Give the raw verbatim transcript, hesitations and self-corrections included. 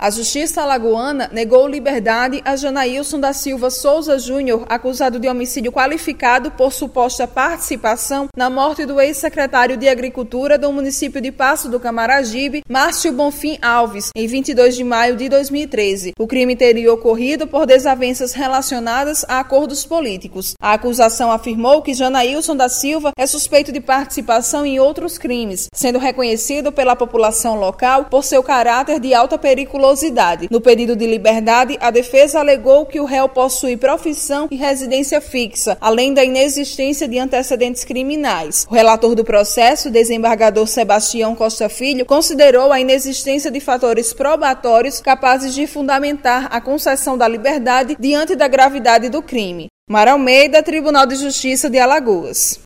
A Justiça alagoana negou liberdade a Janailson da Silva Souza Júnior, acusado de homicídio qualificado por suposta participação na morte do ex-secretário de Agricultura do município de Passo do Camaragibe, Márcio Bonfim Alves, em vinte e dois de maio de dois mil e treze. O crime teria ocorrido por desavenças relacionadas a acordos políticos. A acusação afirmou que Janailson da Silva é suspeito de participação em outros crimes, sendo reconhecido pela população local por seu caráter de alta periculosidade. No pedido de liberdade, a defesa alegou que o réu possui profissão e residência fixa, além da inexistência de antecedentes criminais. O relator do processo, desembargador Sebastião Costa Filho, considerou a inexistência de fatores probatórios capazes de fundamentar a concessão da liberdade diante da gravidade do crime. Mara Almeida, Tribunal de Justiça de Alagoas.